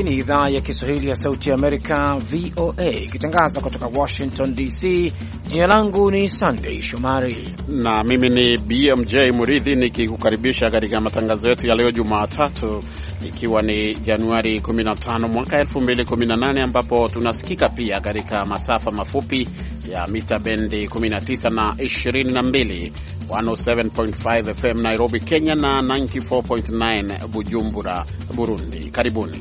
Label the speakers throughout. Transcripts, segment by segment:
Speaker 1: ni idhaa ya Kiswahili ya Sauti ya Amerika, VOA, ikitangaza kutoka Washington DC. Jina langu ni Sunday Shomari
Speaker 2: na mimi ni BMJ Muridhi nikikukaribisha katika matangazo yetu ya leo Jumatatu, ikiwa ni Januari 15 mwaka 2018, ambapo tunasikika pia katika masafa mafupi ya mita bendi 19 na 22, 107.5 FM Nairobi, Kenya na 94.9 Bujumbura, Burundi. Karibuni.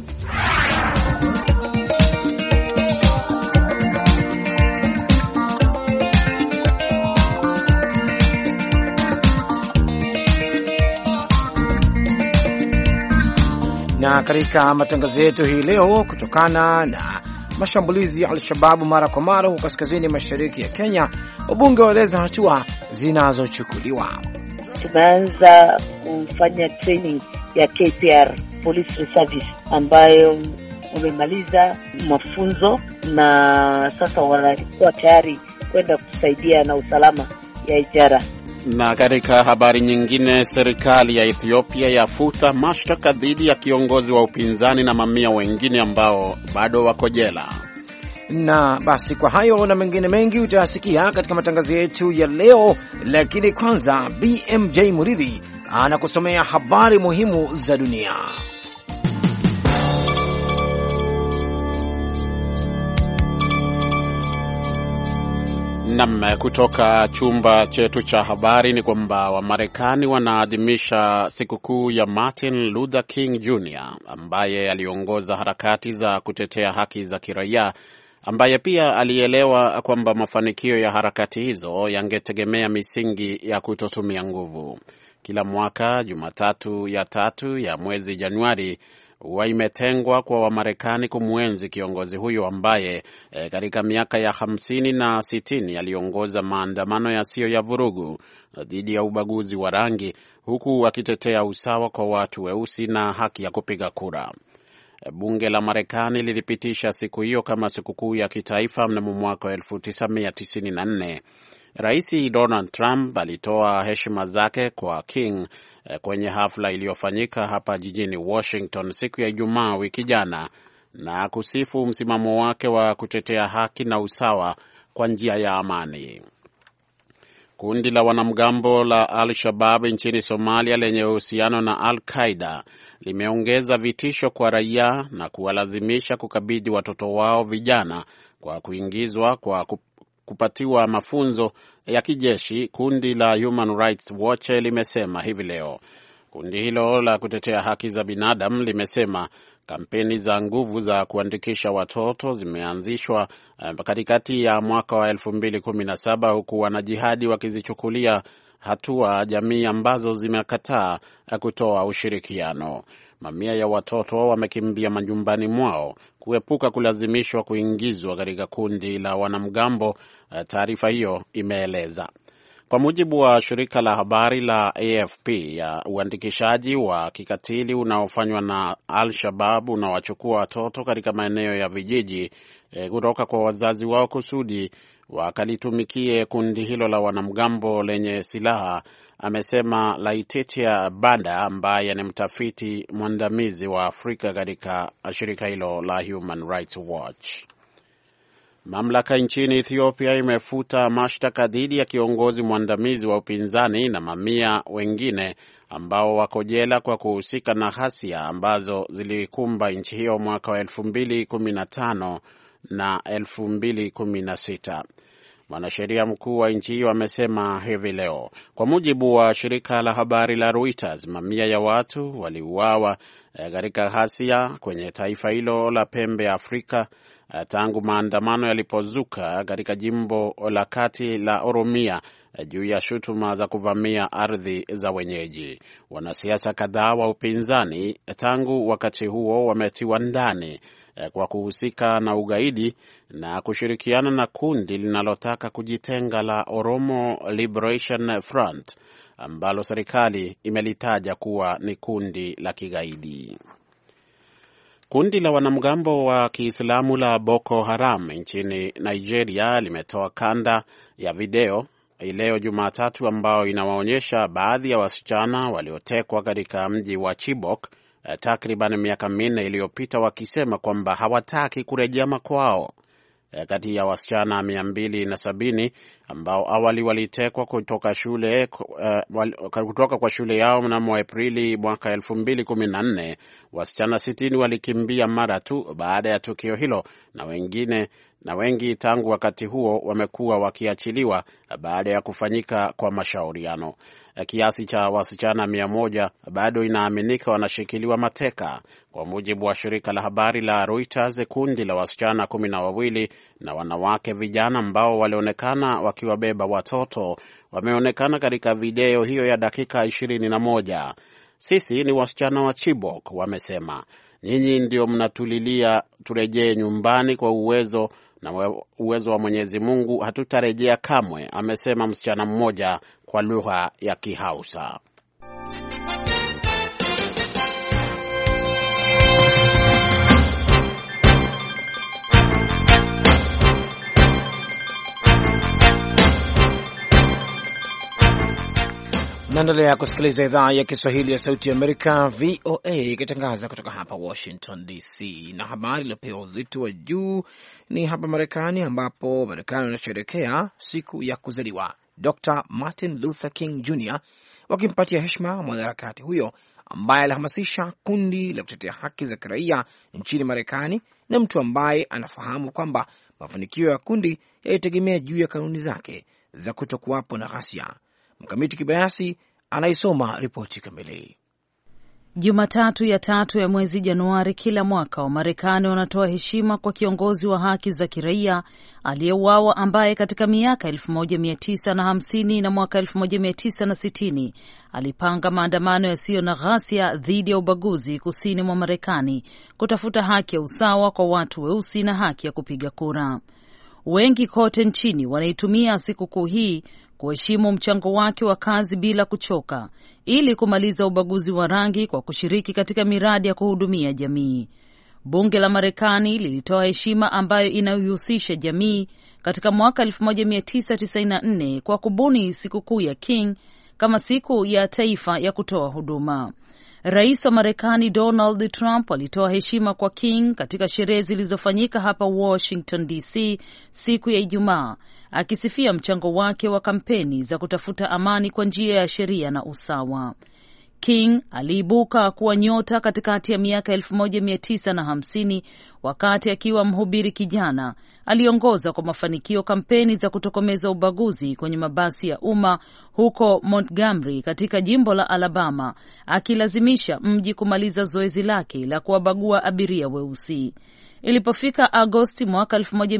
Speaker 1: Na katika matangazo yetu hii leo, kutokana na mashambulizi ya Al-Shabaab mara kwa mara huko kaskazini mashariki ya Kenya, wabunge waeleza hatua zinazochukuliwa.
Speaker 3: Tumeanza kufanya training ya KPR Police Service ambayo wamemaliza mafunzo na sasa wanakuwa tayari kwenda kusaidia na usalama ya ijara.
Speaker 2: Na katika habari nyingine, serikali ya Ethiopia yafuta mashtaka dhidi ya kiongozi wa upinzani na mamia wengine ambao bado wako jela.
Speaker 1: Na basi kwa hayo na mengine mengi utayasikia katika matangazo yetu ya leo, lakini kwanza BMJ Muridhi anakusomea habari muhimu za dunia.
Speaker 2: Naam, kutoka chumba chetu cha habari ni kwamba Wamarekani wanaadhimisha sikukuu ya Martin Luther King Jr. ambaye aliongoza harakati za kutetea haki za kiraia, ambaye pia alielewa kwamba mafanikio ya harakati hizo yangetegemea misingi ya kutotumia nguvu. Kila mwaka Jumatatu ya 3 ya mwezi Januari huwa imetengwa kwa Wamarekani kumwenzi kiongozi huyo ambaye katika miaka ya 50 na 60 aliongoza maandamano yasiyo ya vurugu dhidi ya ubaguzi wa rangi, huku akitetea usawa kwa watu weusi na haki ya kupiga kura. Bunge la Marekani lilipitisha siku hiyo kama sikukuu ya kitaifa mnamo mwaka 1994. Rais Donald Trump alitoa heshima zake kwa King kwenye hafla iliyofanyika hapa jijini Washington siku ya Ijumaa wiki jana, na kusifu msimamo wake wa kutetea haki na usawa kwa njia ya amani. Kundi la wanamgambo la Al-Shabaab nchini Somalia lenye uhusiano na Al-Qaeda limeongeza vitisho kwa raia na kuwalazimisha kukabidhi watoto wao vijana kwa kuingizwa kwa kupatiwa mafunzo ya kijeshi, kundi la Human Rights Watch limesema hivi leo. Kundi hilo la kutetea haki za binadamu limesema kampeni za nguvu za kuandikisha watoto zimeanzishwa katikati ya mwaka wa 2017, huku wanajihadi wakizichukulia hatua jamii ambazo zimekataa kutoa ushirikiano. Mamia ya watoto wamekimbia majumbani mwao kuepuka kulazimishwa kuingizwa katika kundi la wanamgambo, taarifa hiyo imeeleza. Kwa mujibu wa shirika la habari la AFP, ya uandikishaji wa kikatili unaofanywa na Al-Shabaab unawachukua watoto katika maeneo ya vijiji kutoka kwa wazazi wao kusudi wakalitumikie kundi hilo la wanamgambo lenye silaha, amesema Laetitia Banda ambaye ni mtafiti mwandamizi wa Afrika katika shirika hilo la Human Rights Watch. Mamlaka nchini Ethiopia imefuta mashtaka dhidi ya kiongozi mwandamizi wa upinzani na mamia wengine ambao wako jela kwa kuhusika na ghasia ambazo zilikumba nchi hiyo mwaka wa 2015 na 2016. Mwanasheria mkuu wa nchi hiyo amesema hivi leo. Kwa mujibu wa shirika la habari la Reuters, mamia ya watu waliuawa katika ghasia kwenye taifa hilo la pembe ya Afrika tangu maandamano yalipozuka katika jimbo la kati la Oromia juu ya shutuma za kuvamia ardhi za wenyeji. Wanasiasa kadhaa wa upinzani tangu wakati huo wametiwa ndani kwa kuhusika na ugaidi na kushirikiana na kundi linalotaka kujitenga la Oromo Liberation Front ambalo serikali imelitaja kuwa ni kundi la kigaidi. Kundi la wanamgambo wa Kiislamu la Boko Haram nchini Nigeria limetoa kanda ya video leo Jumatatu ambao inawaonyesha baadhi ya wasichana waliotekwa katika mji wa Chibok takriban miaka 4 iliyopita, wakisema kwamba hawataki kurejea makwao. Kati ya wasichana 270 ambao awali walitekwa kutoka kwa shule yao mnamo Aprili mwaka 2014, wasichana 60 walikimbia mara tu baada ya tukio hilo, na wengi tangu wakati huo wamekuwa wakiachiliwa baada ya kufanyika kwa mashauriano. Kiasi cha wasichana 100 bado inaaminika wanashikiliwa mateka. Kwa mujibu wa shirika la habari la Reuters, kundi la wasichana 12 na wanawake vijana ambao walionekana wakiwabeba watoto wameonekana katika video hiyo ya dakika 21. Sisi ni wasichana wa Chibok, wamesema. Nyinyi ndio mnatulilia turejee nyumbani kwa uwezo wa Mwenyezi Mungu, hatutarejea kamwe, amesema msichana mmoja kwa lugha ya Kihausa.
Speaker 1: Naendelea kusikiliza idhaa ya Kiswahili ya Sauti ya Amerika, VOA, ikitangaza kutoka hapa Washington DC. Na habari iliyopewa uzito wa juu ni hapa Marekani, ambapo Marekani wanasherehekea siku ya kuzaliwa Dr. Martin Luther King Jr., wakimpatia heshima mwanaharakati huyo ambaye alihamasisha kundi la kutetea haki za kiraia nchini Marekani, na mtu ambaye anafahamu kwamba mafanikio ya kundi yalitegemea juu ya kanuni zake za kutokuwapo na ghasia. Mkamiti Kibayasi anaisoma ripoti kamili.
Speaker 4: Jumatatu ya 3 ya mwezi Januari kila mwaka, wa Marekani wanatoa heshima kwa kiongozi wa haki za kiraia aliyeuawa, ambaye katika miaka 1950 na mwaka 1960 alipanga maandamano yasiyo na ghasia dhidi ya ubaguzi kusini mwa Marekani, kutafuta haki ya usawa kwa watu weusi na haki ya kupiga kura. Wengi kote nchini wanaitumia sikukuu hii kuheshimu mchango wake wa kazi bila kuchoka, ili kumaliza ubaguzi wa rangi kwa kushiriki katika miradi ya kuhudumia jamii. Bunge la Marekani lilitoa heshima ambayo inayohusisha jamii katika mwaka 1994 kwa kubuni sikukuu ya King kama siku ya taifa ya kutoa huduma. Rais wa Marekani Donald Trump alitoa heshima kwa King katika sherehe zilizofanyika hapa Washington DC siku ya Ijumaa, akisifia mchango wake wa kampeni za kutafuta amani kwa njia ya sheria na usawa. King aliibuka kuwa nyota katikati ya miaka 1950 wakati akiwa mhubiri kijana. Aliongoza kwa mafanikio kampeni za kutokomeza ubaguzi kwenye mabasi ya umma huko Montgomery katika jimbo la Alabama, akilazimisha mji kumaliza zoezi lake la kuwabagua abiria weusi. Ilipofika Agosti mwaka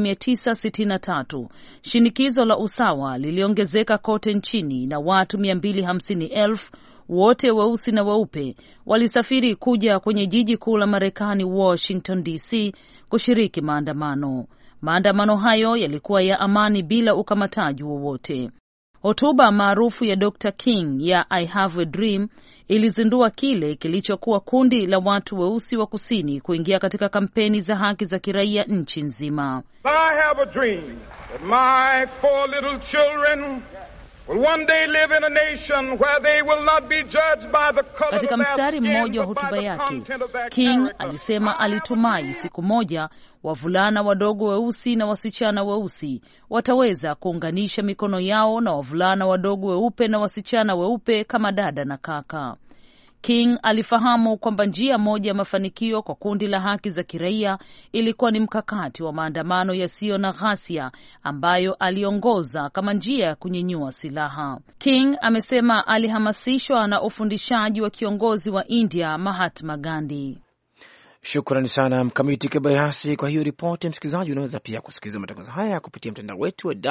Speaker 4: 1963, shinikizo la usawa liliongezeka kote nchini na watu 250,000 wote weusi na weupe walisafiri kuja kwenye jiji kuu la Marekani, Washington DC, kushiriki maandamano. Maandamano hayo yalikuwa ya amani bila ukamataji wowote. Hotuba maarufu ya Dr. King ya I Have a Dream ilizindua kile kilichokuwa kundi la watu weusi wa kusini kuingia katika kampeni za haki za kiraia nchi nzima.
Speaker 5: I have a dream that my 4 little children will one day live in a nation where they will not be judged by the color.
Speaker 4: Katika mstari mmoja wa hotuba yake, King alisema alitumai siku moja wavulana wadogo weusi na wasichana weusi wataweza kuunganisha mikono yao na wavulana wadogo weupe na wasichana weupe kama dada na kaka. King alifahamu kwamba njia moja ya mafanikio kwa kundi la haki za kiraia ilikuwa ni mkakati wa maandamano yasiyo na ghasia ambayo aliongoza kama njia ya kunyenyua silaha. King amesema alihamasishwa na ufundishaji wa kiongozi wa India Mahatma Gandhi.
Speaker 1: Shukrani sana Mkamiti Kibayasi kwa hiyo ripoti. Msikilizaji, unaweza pia kusikiliza matangazo haya kupitia mtandao wetu wa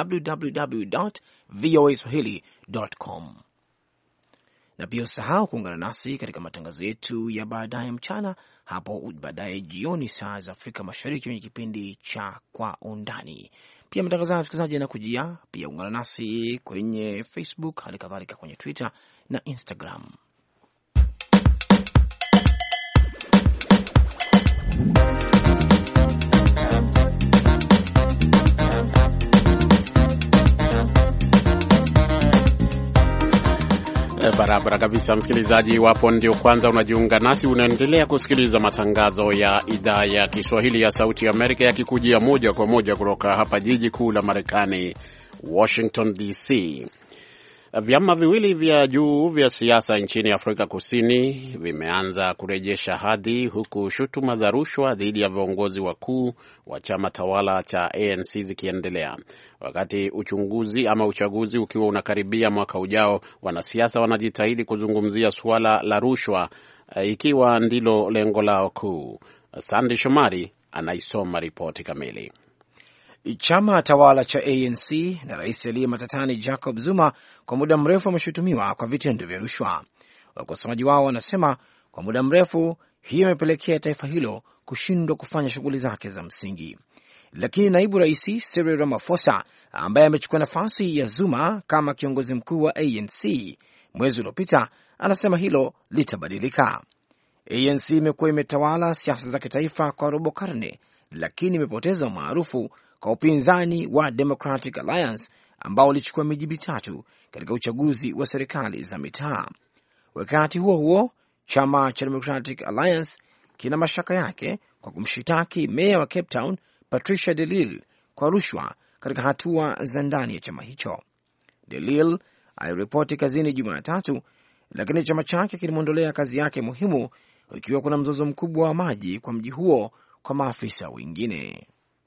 Speaker 1: www.voaswahili.com. Na pia usahau kuungana nasi katika matangazo yetu ya baadaye mchana, hapo baadaye jioni saa za Afrika Mashariki, kwenye kipindi cha Kwa Undani. Pia matangazo haya msikilizaji yanakujia, pia ungana nasi kwenye Facebook, hali kadhalika kwenye Twitter na Instagram.
Speaker 2: Barabara kabisa, msikilizaji. Wapo ndio kwanza unajiunga nasi, unaendelea kusikiliza matangazo ya idhaa ya Kiswahili ya Sauti ya Amerika yakikujia moja kwa moja kutoka hapa jiji kuu la Marekani, Washington DC. Vyama viwili vya juu vya siasa nchini Afrika Kusini vimeanza kurejesha hadhi, huku shutuma za rushwa dhidi ya viongozi wakuu wa chama tawala cha ANC zikiendelea. Wakati uchaguzi ukiwa unakaribia mwaka ujao, wanasiasa wanajitahidi kuzungumzia suala la rushwa, ikiwa ndilo lengo lao kuu. Sandy Shomari anaisoma ripoti kamili.
Speaker 1: Chama tawala cha ANC na rais aliye matatani Jacob Zuma kwa muda mrefu wameshutumiwa kwa vitendo vya rushwa. Wakosoaji wao wanasema kwa muda mrefu hiyo imepelekea taifa hilo kushindwa kufanya shughuli zake za msingi. Lakini naibu rais Cyril Ramaphosa, ambaye amechukua nafasi ya Zuma kama kiongozi mkuu wa ANC mwezi uliopita, anasema hilo litabadilika. ANC imekuwa imetawala siasa za kitaifa kwa robo karne, lakini imepoteza umaarufu kwa upinzani wa Democratic Alliance ambao ulichukua miji mitatu katika uchaguzi wa serikali za mitaa. Wakati huo huo, chama cha Democratic Alliance kina mashaka yake kwa kumshitaki meya wa Cape Town Patricia de Lille kwa rushwa katika hatua za ndani ya chama hicho. De Lille aliripoti kazini Jumatatu, lakini chama chake kilimwondolea kazi yake muhimu, ikiwa kuna mzozo mkubwa wa maji kwa mji huo kwa maafisa wengine.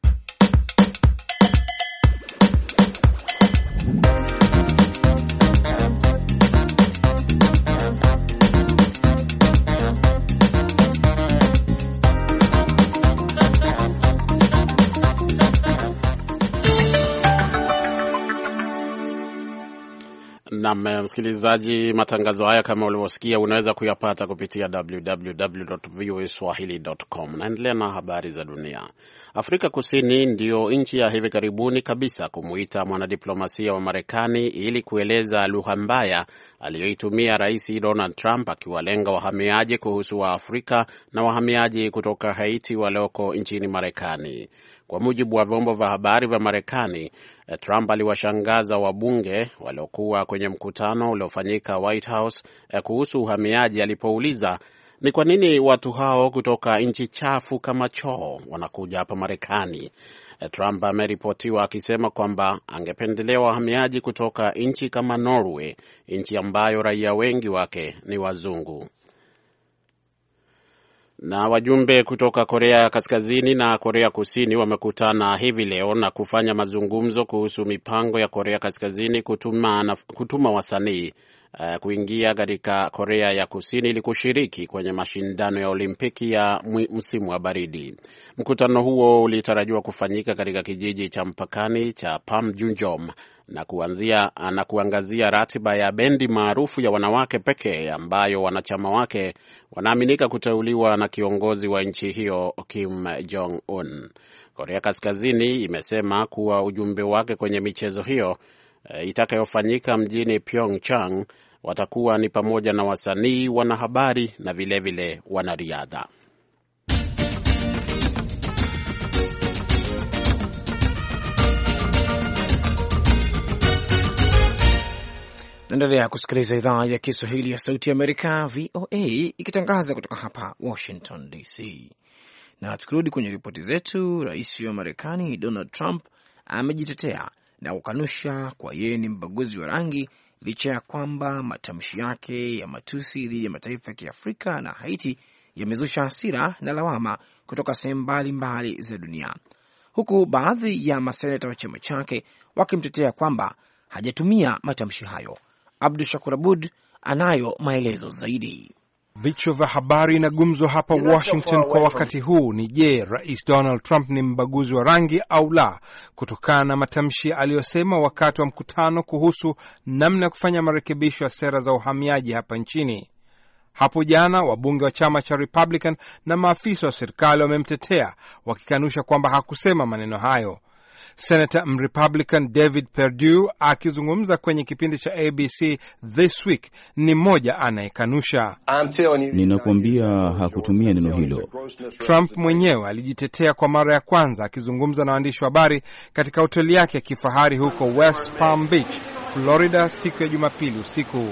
Speaker 2: Na msikilizaji, matangazo haya kama ulivyosikia unaweza kuyapata kupitia www.voaswahili.com. Naendelea na habari za dunia. Afrika Kusini ndio nchi ya hivi karibuni kabisa kumuita mwanadiplomasia wa Marekani ili kueleza lugha mbaya aliyoitumia Rais Donald Trump akiwalenga wahamiaji kuhusu wa Afrika na wahamiaji kutoka Haiti walioko nchini Marekani. Kwa mujibu wa vyombo vya habari vya Marekani, Trump aliwashangaza wabunge waliokuwa kwenye mkutano uliofanyika White House kuhusu uhamiaji alipouliza ni kwa nini watu hao kutoka nchi chafu kama choo wanakuja hapa Marekani. Trump ameripotiwa akisema kwamba angependelea wahamiaji kutoka nchi kama Norway, nchi ambayo raia wengi wake ni wazungu. Na wajumbe kutoka Korea Kaskazini na Korea Kusini wamekutana hivi leo na kufanya mazungumzo kuhusu mipango ya Korea Kaskazini kutuma wasanii kuingia katika Korea ya Kusini ili kushiriki kwenye mashindano ya Olimpiki ya msimu wa baridi. Mkutano huo ulitarajiwa kufanyika katika kijiji cha mpakani cha Panmunjom na kuangazia ratiba ya bendi maarufu ya wanawake pekee ambayo wanachama wake wanaaminika kuteuliwa na kiongozi wa nchi hiyo Kim Jong Un. Korea Kaskazini imesema kuwa ujumbe wake kwenye michezo hiyo itakayofanyika mjini Pyeongchang watakuwa ni pamoja na wasanii, wanahabari na vilevile wanariadha.
Speaker 1: Naendelea kusikiliza idhaa ya Kiswahili ya Sauti ya Amerika, VOA, ikitangaza kutoka hapa Washington DC. Na tukirudi kwenye ripoti zetu, rais wa Marekani Donald Trump amejitetea na kukanusha kwa yeye ni mbaguzi wa rangi, licha ya kwamba matamshi yake ya matusi dhidi ya mataifa ya Kiafrika na Haiti yamezusha hasira na lawama kutoka sehemu mbalimbali za dunia, huku baadhi ya maseneta wa chama chake wakimtetea kwamba hajatumia matamshi hayo. Abdu Shakur Abud anayo maelezo zaidi.
Speaker 6: Vichwa vya habari na gumzo hapa Washington kwa wakati huu ni je, Rais Donald Trump ni mbaguzi wa rangi au la, kutokana na matamshi aliyosema wakati wa mkutano kuhusu namna ya kufanya marekebisho ya sera za uhamiaji hapa nchini. Hapo jana wabunge wa chama cha Republican na maafisa wa serikali wamemtetea wakikanusha kwamba hakusema maneno hayo. Senator Republican David Perdue akizungumza kwenye kipindi cha ABC This Week ni mmoja anayekanusha.
Speaker 7: Ninakwambia hakutumia neno hilo.
Speaker 6: Trump mwenyewe alijitetea kwa mara ya kwanza akizungumza na waandishi wa habari katika hoteli yake ya kifahari huko West Palm Beach, Florida siku ya Jumapili usiku.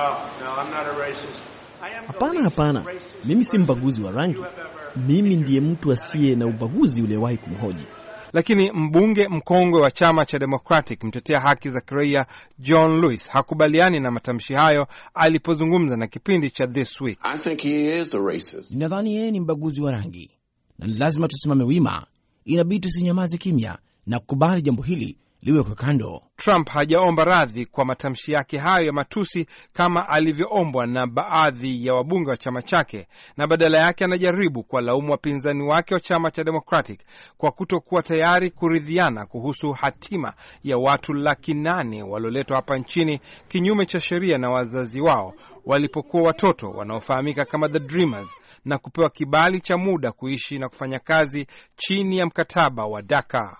Speaker 8: Hapana, mimi si mbaguzi wa rangi. Mimi ndiye mtu asiye na ubaguzi uliyewahi kumhoji.
Speaker 6: Lakini mbunge mkongwe wa chama cha Democratic mtetea haki za kiraia John Lewis hakubaliani na matamshi hayo alipozungumza na kipindi cha This Week.
Speaker 1: Ninadhani yeye ni mbaguzi wa rangi na ni lazima tusimame wima. Inabidi tusinyamaze kimya na kukubali jambo hili liwe kwa kando.
Speaker 6: Trump hajaomba radhi kwa matamshi yake hayo ya matusi kama alivyoombwa na baadhi ya wabunge wa chama chake, na badala yake anajaribu kuwalaumu wapinzani wake wa chama cha Democratic kwa kutokuwa tayari kuridhiana kuhusu hatima ya watu 800,000 walioletwa hapa nchini kinyume cha sheria na wazazi wao walipokuwa watoto wanaofahamika kama the Dreamers, na kupewa kibali cha muda kuishi na kufanya kazi chini ya mkataba wa DACA.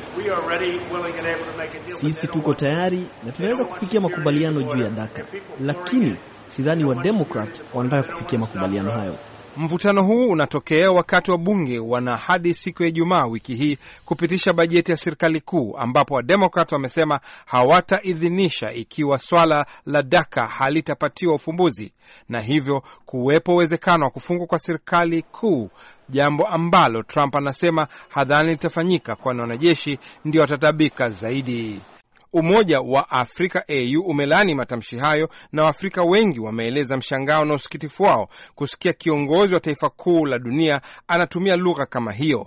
Speaker 8: Sisi tuko tayari na tunaweza kufikia makubaliano juu ya DACA, lakini sidhani wa Democrat wanataka kufikia makubaliano hayo.
Speaker 6: Mvutano huu unatokea wakati wa bunge wana hadi siku ya Ijumaa wiki hii kupitisha bajeti ya serikali kuu, ambapo wa Democrat wamesema hawataidhinisha ikiwa swala la DACA halitapatiwa ufumbuzi, na hivyo kuwepo uwezekano wa kufungwa kwa serikali kuu, jambo ambalo Trump anasema hadhani litafanyika kwani wanajeshi ndio watatabika zaidi. Umoja wa Afrika AU umelani matamshi hayo, na Waafrika wengi wameeleza mshangao na usikitifu wao kusikia kiongozi wa taifa kuu la dunia anatumia lugha kama hiyo.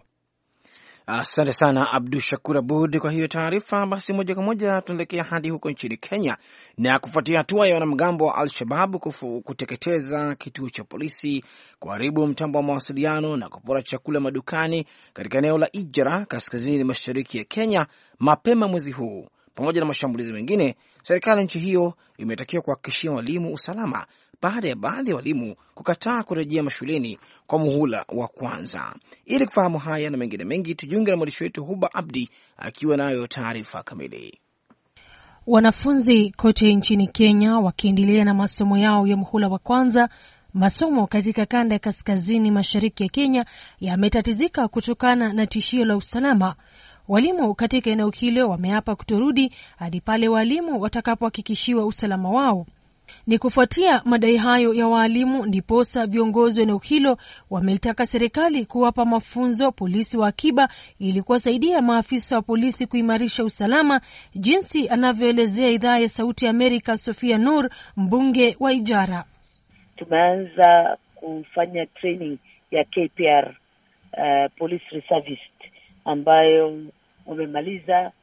Speaker 1: Asante sana Abdu Shakur Abud kwa hiyo taarifa. Basi moja kwa moja tunaelekea hadi huko nchini Kenya, na kufuatia hatua ya wanamgambo wa Al-Shabaab kuteketeza kituo cha polisi, kuharibu mtambo wa mawasiliano na kupora chakula madukani katika eneo la Ijara kaskazini mashariki ya Kenya mapema mwezi huu, pamoja na mashambulizi mengine, serikali nchi hiyo imetakiwa kuhakikishia walimu usalama baada ya baadhi ya walimu kukataa kurejea mashuleni kwa muhula wa kwanza. Ili kufahamu haya na mengine mengi, tujiunge na mwandishi wetu Huba Abdi akiwa nayo taarifa kamili.
Speaker 9: Wanafunzi kote nchini Kenya wakiendelea na masomo yao ya muhula wa kwanza, masomo katika kanda ya kaskazini mashariki ya Kenya yametatizika kutokana na tishio la usalama. Walimu katika eneo hilo wameapa kutorudi hadi pale walimu watakapohakikishiwa usalama wao. Ni kufuatia madai hayo ya walimu ndiposa viongozi wa eneo hilo wameitaka serikali kuwapa mafunzo polisi wa akiba ili kuwasaidia maafisa wa polisi kuimarisha usalama, jinsi anavyoelezea idhaa ya Sauti ya Amerika Sofia Nur, mbunge wa Ijara.
Speaker 3: Tumeanza kufanya training ya KPR, Police Reservist, ambayo wamemaliza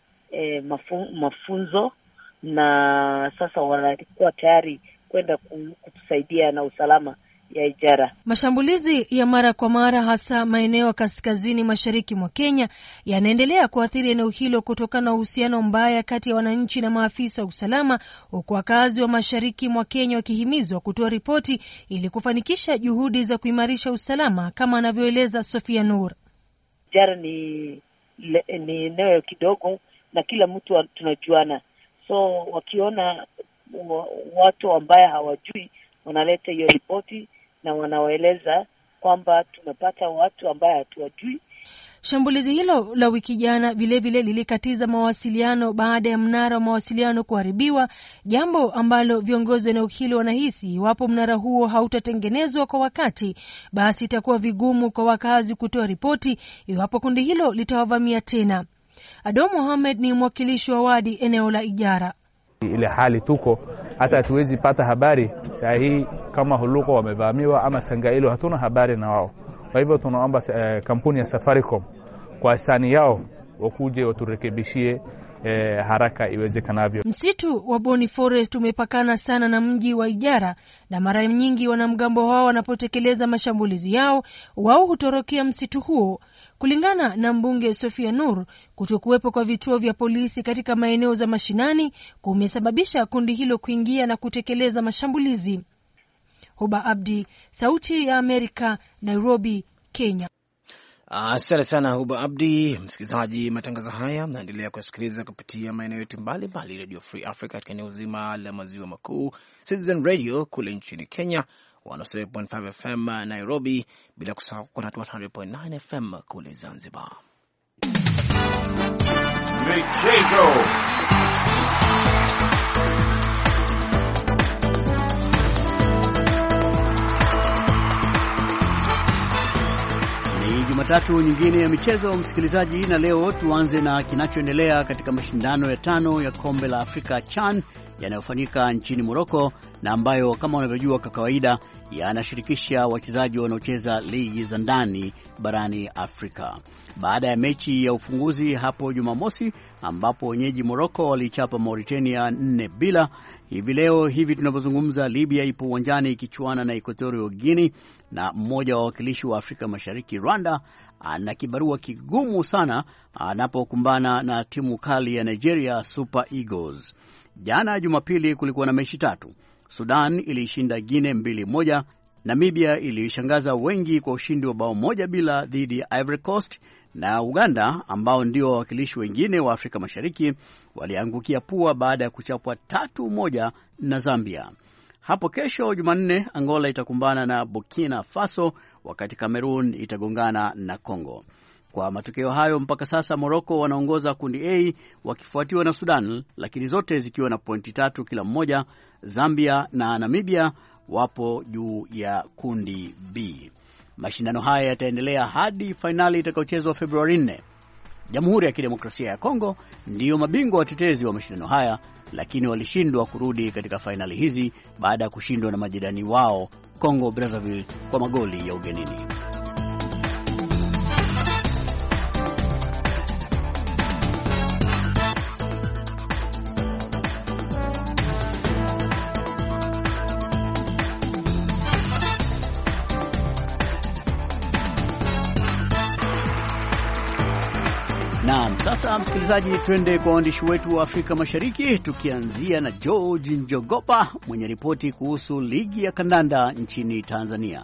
Speaker 3: mafunzo na sasa wanakuwa tayari kwenda kutusaidia na usalama ya Ijara.
Speaker 9: Mashambulizi ya mara kwa mara hasa maeneo ya kaskazini mashariki mwa Kenya yanaendelea kuathiri eneo hilo kutokana na uhusiano mbaya kati ya wananchi na maafisa wa usalama, huku wakazi wa mashariki mwa Kenya wakihimizwa kutoa ripoti ili kufanikisha juhudi za kuimarisha usalama, kama anavyoeleza Sofia Nur.
Speaker 3: Ijara ni eneo kidogo na kila mtu tunajuana, so wakiona watu ambaye hawajui wanaleta hiyo ripoti na wanawaeleza kwamba tumepata watu ambaye hatuwajui.
Speaker 9: Shambulizi hilo la wiki jana vilevile lilikatiza mawasiliano baada ya mnara wa mawasiliano kuharibiwa, jambo ambalo viongozi wa eneo hilo wanahisi iwapo mnara huo hautatengenezwa kwa wakati, basi itakuwa vigumu kwa wakazi kutoa ripoti iwapo kundi hilo litawavamia tena. Ado Mohamed ni mwakilishi wa wadi eneo la Ijara.
Speaker 10: Ile hali tuko hata hatuwezi pata habari saa hii kama Huluko wamevamiwa ama Sangailo, hatuna habari na wao. Kwa hivyo tunaomba kampuni ya Safaricom kwa hisani yao wakuje waturekebishie haraka iwezekanavyo.
Speaker 9: Msitu wa Boni Forest umepakana sana na mji wa Ijara, na mara nyingi wanamgambo wao wanapotekeleza mashambulizi yao wao hutorokea msitu huo. Kulingana na mbunge Sofia Nur, kutokuwepo kwa vituo vya polisi katika maeneo za mashinani kumesababisha kundi hilo kuingia na kutekeleza mashambulizi. Huba Abdi, Sauti ya Amerika, Nairobi, Kenya.
Speaker 1: Asante sana Huba Abdi. Msikilizaji, matangazo haya mnaendelea kusikiliza kupitia maeneo yetu mbalimbali, Radio Free Africa katika eneo zima la maziwa makuu, Citizen Radio kule nchini Kenya, 107.5 FM Nairobi, bila kusahau kuna 100.9 FM kule Zanzibar.
Speaker 11: Michezo.
Speaker 12: Jumatatu nyingine ya michezo, msikilizaji, na leo tuanze na kinachoendelea katika mashindano ya 5 ya kombe la Afrika CHAN yanayofanyika nchini Morocco, na ambayo kama unavyojua kwa kawaida yanashirikisha wachezaji wanaocheza ligi za ndani barani Afrika. Baada ya mechi ya ufunguzi hapo Jumamosi ambapo wenyeji Morocco walichapa Mauritania 4-0, hivi tunavyozungumza Libya ipo uwanjani ikichuana na Equatorial Guinea, na mmoja wa wakilishi wa Afrika Mashariki Rwanda ana kibarua kigumu sana anapokumbana na timu kali ya Nigeria Super Eagles. Jana Jumapili kulikuwa na mechi 3. Sudan ilishinda Guinea 2-1, Namibia ilishangaza wengi kwa ushindi wa bao 1-0 dhidi ya Ivory Coast, na Uganda ambao ndio wawakilishi wengine wa Afrika Mashariki waliangukia pua baada ya kuchapwa 3-1 na Zambia. Hapo kesho Jumanne Angola itakumbana na Burkina Faso, wakati Cameroon itagongana na Congo. Kwa matokeo hayo mpaka sasa Morocco wanaongoza kundi A wakifuatiwa na Sudan, lakini zote zikiwa na pointi 3 kila mmoja. Zambia na Namibia wapo juu ya kundi B. Mashindano haya yataendelea hadi finali itakayochezwa Februari 4. Jamhuri ya Kidemokrasia ya Kongo ndiyo mabingwa watetezi wa mashindano haya, lakini walishindwa kurudi katika finali hizi baada ya kushindwa na majirani wao Congo Brazzaville kwa magoli ya ugenini. Naam, sasa msikilizaji, twende kwa waandishi wetu wa Afrika Mashariki, tukianzia na George Njogopa mwenye ripoti kuhusu ligi ya kandanda nchini Tanzania.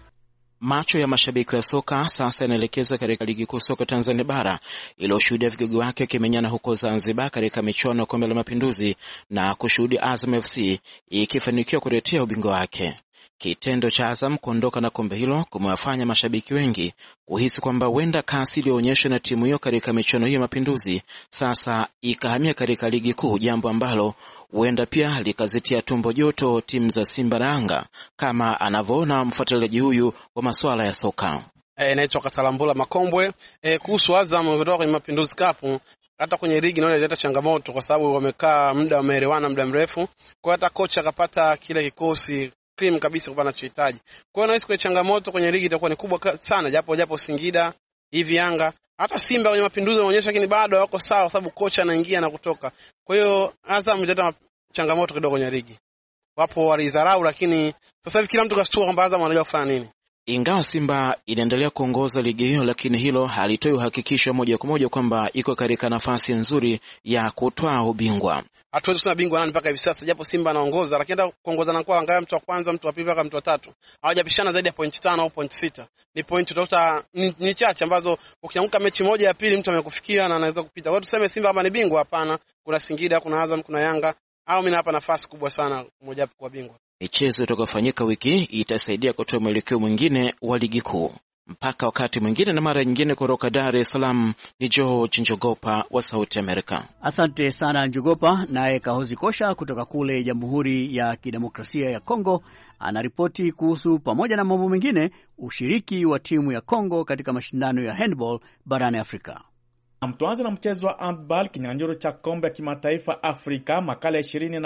Speaker 13: Macho ya mashabiki wa soka sasa yanaelekezwa katika ligi kuu soka Tanzania bara iliyoshuhudia vigogo wake kimenyana huko Zanzibar katika michuano ya Kombe la Mapinduzi na kushuhudia Azam FC ikifanikiwa kutetea ubingwa wake. Kitendo cha Azam kuondoka na kombe hilo kumewafanya mashabiki wengi kuhisi kwamba huenda kasi iliyoonyeshwa na timu hiyo katika michuano hiyo ya Mapinduzi sasa ikahamia katika ligi kuu, jambo ambalo huenda pia likazitia tumbo joto timu za Simba na Yanga, kama anavyoona mfuatiliaji huyu wa masuala ya soka.
Speaker 14: Naitwa Katalambula Makombwe. Kuhusu Azam kutoka kwenye Mapinduzi Cup, hata kwenye ligi naona inaleta changamoto kwa sababu wamekaa wameelewana muda mrefu, kwa hata kocha akapata kile kikosi cream kabisa kwa anachohitaji. Kwa hiyo nahisi kwa changamoto kwenye ligi itakuwa ni kubwa sana, japo Singida hivi Yanga hata Simba kwenye Mapinduzi wanaonyesha, lakini bado wako sawa kwa sababu kocha anaingia na kutoka. Kwa hiyo Azam italeta changamoto kidogo kwenye ligi. Wapo walizarau, lakini sasa hivi kila mtu kastua kwamba Azam anajua kufanya nini.
Speaker 13: Ingawa Simba inaendelea kuongoza ligi hiyo, lakini hilo halitoi uhakikisho moja kwa moja kwamba iko katika nafasi nzuri ya kutwaa ubingwa.
Speaker 14: Hatuwezi kusema bingwa nani mpaka hivi sasa, japo Simba anaongoza, lakini hata kuongoza na kwa angalia mtu wa kwanza, mtu wa pili mpaka mtu wa tatu hawajapishana zaidi ya point 5 au point 6. Ni point utakuta ni chache ambazo ukianguka mechi moja ya pili mtu amekufikia na anaweza kupita. Kwa hiyo tuseme Simba hapa ni bingwa? Hapana, kuna Singida, kuna Azam, kuna Yanga, au mimi hapa nafasi kubwa sana moja hapo kwa bingwa.
Speaker 13: Michezo itakayofanyika wiki itasaidia kutoa mwelekeo mwingine wa ligi kuu. Mpaka wakati mwingine na mara nyingine, kutoka Dar es Salaam ni George Njogopa wa Sauti Amerika.
Speaker 12: Asante sana Njogopa. Naye Kahozi Kosha kutoka kule Jamhuri ya Kidemokrasia ya Kongo anaripoti kuhusu, pamoja na mambo mengine, ushiriki wa timu ya Kongo katika mashindano ya handball barani Afrika.
Speaker 15: Tuanze na mchezo wa handball, kinyang'anyiro cha kombe ya kimataifa Afrika makala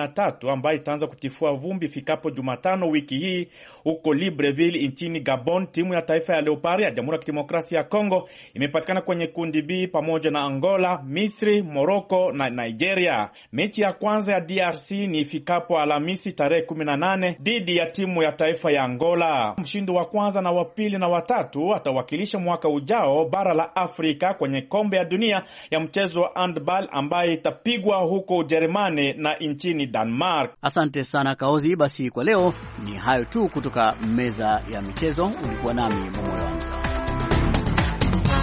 Speaker 15: 23 ambayo itaanza kutifua vumbi fikapo Jumatano wiki hii huko Libreville nchini Gabon. Timu ya taifa ya Leopard ya Jamhuri ya Kidemokrasia ya Kongo imepatikana kwenye kundi B pamoja na Angola, Misri, Morocco na Nigeria. Mechi ya kwanza ya DRC ni ifikapo Alhamisi tarehe 18 dhidi ya timu ya taifa ya Angola. Mshindi wa kwanza na wa pili na wa tatu atawakilisha mwaka ujao bara la Afrika kwenye kombe ya dunia ya mchezo wa handball ambaye itapigwa huko Ujerumani na nchini Denmark.
Speaker 12: Asante sana Kaozi. Basi kwa leo ni hayo tu kutoka meza ya michezo. Ulikuwa nami Momoyo Hamza.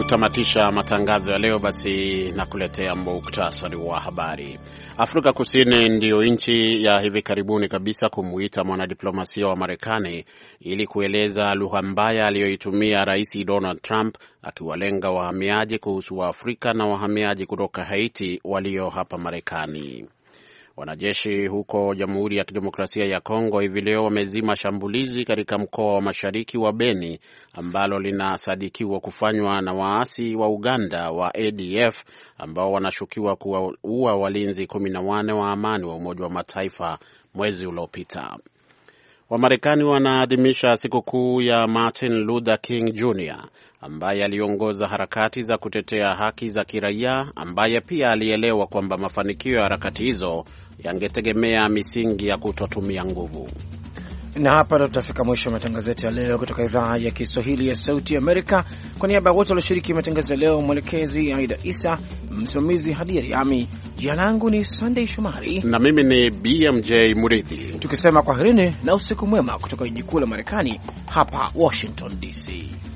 Speaker 2: kutamatisha matangazo ya leo, basi na kuletea muktasari wa habari. Afrika Kusini ndiyo nchi ya hivi karibuni kabisa kumuita mwanadiplomasia wa Marekani ili kueleza lugha mbaya aliyoitumia Rais Donald Trump akiwalenga wahamiaji kuhusu Waafrika na wahamiaji kutoka Haiti walio hapa Marekani. Wanajeshi huko Jamhuri ya Kidemokrasia ya Kongo hivi leo wamezima shambulizi katika mkoa wa Mashariki wa Beni ambalo linasadikiwa kufanywa na waasi wa Uganda wa ADF ambao wanashukiwa kuua walinzi 14 wa amani wa Umoja wa Mataifa mwezi uliopita. Wamarekani wanaadhimisha sikukuu ya Martin Luther King Jr. ambaye aliongoza harakati za kutetea haki za kiraia, ambaye pia alielewa kwamba mafanikio ya harakati hizo yangetegemea misingi ya kutotumia nguvu.
Speaker 1: Na hapa ndo tutafika mwisho wa matangazo yetu ya leo kutoka idhaa ya Kiswahili ya Sauti Amerika. Kwa niaba ya wote walioshiriki matangazo ya leo, mwelekezi Aida Isa, msimamizi Hadi Riami, jina langu ni Sunday Shomari
Speaker 2: na mimi ni BMJ Muridhi,
Speaker 1: tukisema kwaherini na usiku mwema kutoka jiji kuu la Marekani hapa Washington DC.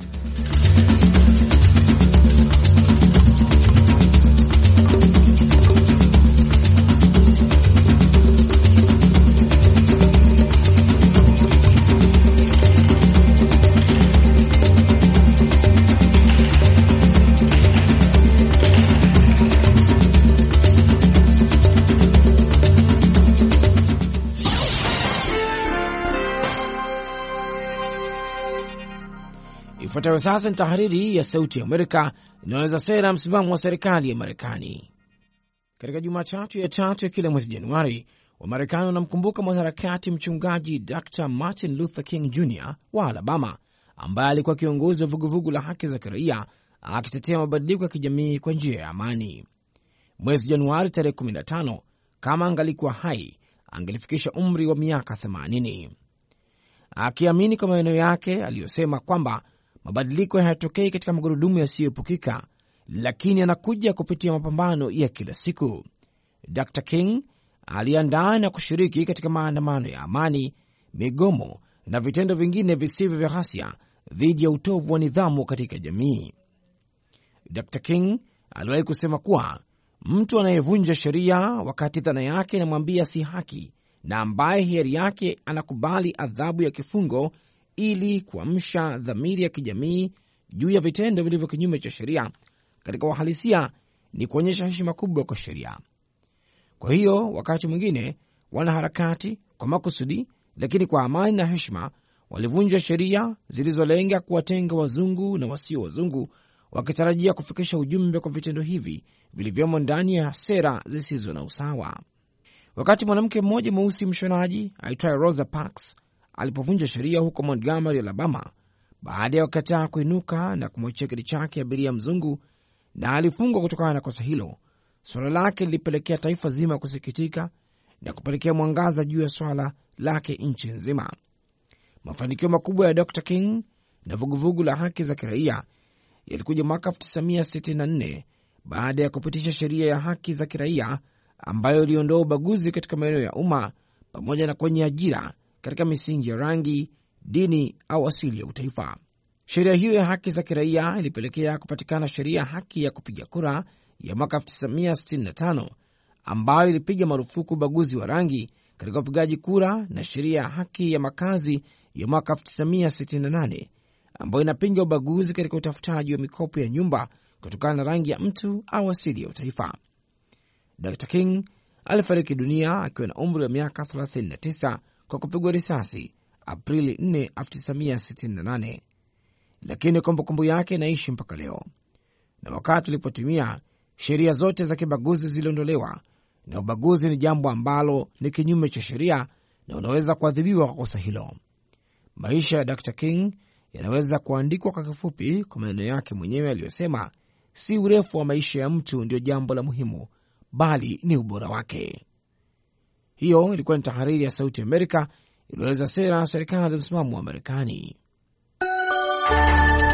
Speaker 1: Ifuatayo sasa ni tahariri ya Sauti ya Amerika inaweza sera msimamo wa serikali ya Marekani. Katika Jumatatu ya tatu ya kila mwezi Januari, Wamarekani wanamkumbuka mwanaharakati mchungaji Dr. Martin Luther King Jr. wa Alabama, ambaye alikuwa kiongozi wa vuguvugu la haki za kiraia akitetea mabadiliko ya kijamii kwa njia ya amani. Mwezi Januari tarehe 15, kama angalikuwa hai, angelifikisha umri wa miaka 80. Akiamini kwa maneno yake aliyosema kwamba mabadiliko hayatokei katika magurudumu yasiyoepukika, lakini yanakuja kupitia mapambano ya kila siku. Dr. King aliandaa na kushiriki katika maandamano ya amani, migomo na vitendo vingine visivyo vya ghasia dhidi ya utovu wa nidhamu katika jamii. Dr. King aliwahi kusema kuwa mtu anayevunja sheria wakati dhana yake inamwambia si haki, na ambaye hiari yake anakubali adhabu ya kifungo ili kuamsha dhamiri ya kijamii juu ya vitendo vilivyo kinyume cha sheria, katika uhalisia ni kuonyesha heshima kubwa kwa sheria. Kwa hiyo wakati mwingine wanaharakati kwa makusudi, lakini kwa amani na heshima, walivunja sheria zilizolenga kuwatenga wazungu na wasio wazungu, wakitarajia kufikisha ujumbe kwa vitendo hivi vilivyomo ndani ya sera zisizo na usawa. Wakati mwanamke mmoja mweusi mshonaji aitwaye Rosa Parks alipovunja sheria huko Montgomery, Alabama, baada ya kukataa kuinuka na kumwachia kiti chake abiria mzungu na alifungwa kutokana na kosa hilo, swala lake lilipelekea taifa zima kusikitika na kupelekea mwangaza juu ya swala lake nchi nzima. Mafanikio makubwa ya Dr. King na vuguvugu la haki za kiraia yalikuja mwaka 1964 baada ya kupitisha sheria ya haki za kiraia ambayo iliondoa ubaguzi katika maeneo ya umma pamoja na kwenye ajira katika misingi ya rangi, dini au asili ya utaifa. Sheria hiyo ya haki za kiraia ilipelekea kupatikana sheria haki ya kupiga kura ya mwaka 1965 ambayo ilipiga marufuku ubaguzi wa rangi katika upigaji kura, na sheria ya haki ya makazi ya mwaka 1968 ambayo inapinga ubaguzi katika utafutaji wa mikopo ya nyumba kutokana na rangi ya mtu au asili ya utaifa. Dr. King alifariki dunia akiwa na umri wa miaka 39 kwa kupigwa risasi Aprili 4, 1968, lakini kumbukumbu yake inaishi mpaka leo. Na wakati ulipotimia, sheria zote za kibaguzi ziliondolewa, na ubaguzi ni jambo ambalo ni kinyume cha sheria na unaweza kuadhibiwa kwa kosa hilo. Maisha ya Dr. King yanaweza kuandikwa kwa kifupi kwa maneno yake mwenyewe aliyosema, si urefu wa maisha ya mtu ndio jambo la muhimu, bali ni ubora wake. Hiyo ilikuwa ni tahariri ya Sauti Amerika iliyoeleza sera ya serikali ya msimamo wa Marekani.